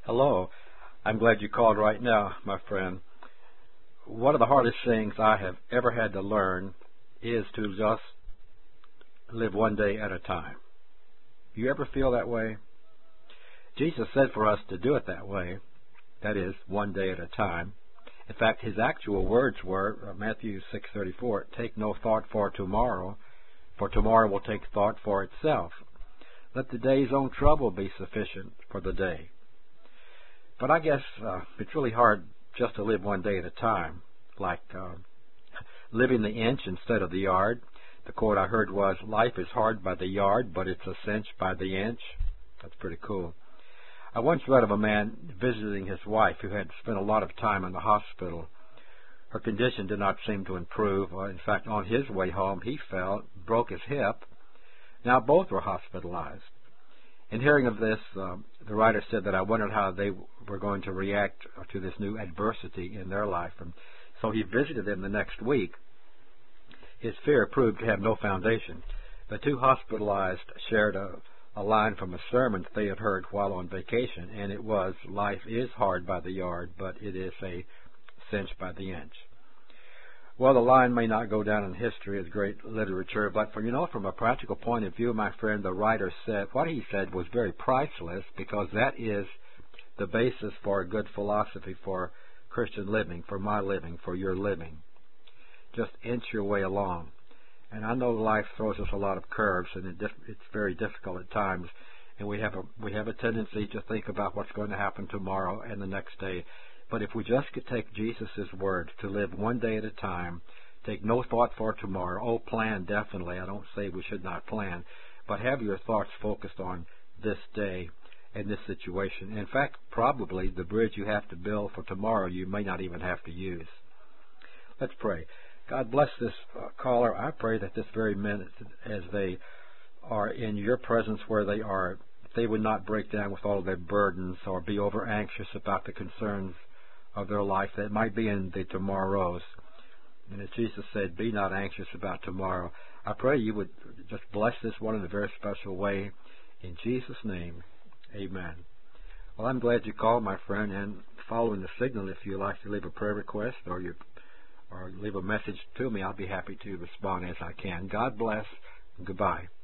Hello. I'm glad you called right now, my friend. One of the hardest things I have ever had to learn is to just live one day at a time. You ever feel that way? Jesus said for us to do it that way, that is, one day at a time. In fact, his actual words were, Matthew 6:34, take no thought for tomorrow will take thought for itself. Let the day's own trouble be sufficient for the day. But I guess it's really hard just to live one day at a time, like living the inch instead of the yard. The quote I heard was, life is hard by the yard, but it's a cinch by the inch. That's pretty cool. I once read of a man visiting his wife who had spent a lot of time in the hospital. Her condition did not seem to improve. In fact, on his way home, he fell, broke his hip. Now both were hospitalized. In hearing of this, the writer said that I wondered how they were going to react to this new adversity in their life. And so he visited them the next week. His fear proved to have no foundation. The two hospitalized shared a line from a sermon they had heard while on vacation, and it was, life is hard by the yard, but it is a cinch by the inch. Well, the line may not go down in history as great literature, but from a practical point of view, my friend, the writer said, what he said was very priceless, because that is the basis for a good philosophy for Christian living, for my living, for your living. Just inch your way along. And I know life throws us a lot of curves, and it's very difficult at times. And we have a tendency to think about what's going to happen tomorrow and the next day. But if we just could take Jesus' word to live one day at a time, take no thought for tomorrow. Oh, plan definitely. I don't say we should not plan, but have your thoughts focused on this day and this situation. In fact, probably the bridge you have to build for tomorrow you may not even have to use. Let's pray. God bless this caller. I pray that this very minute, as they are in your presence where they are, they would not break down with all of their burdens or be over anxious about the concerns of their life that might be in the tomorrows. And as Jesus said, be not anxious about tomorrow. I pray you would just bless this one in a very special way. In Jesus' name, amen. Well, I'm glad you called, my friend, and following the signal, if you'd like to leave a prayer request or leave a message to me, I'll be happy to respond as I can. God bless. Goodbye.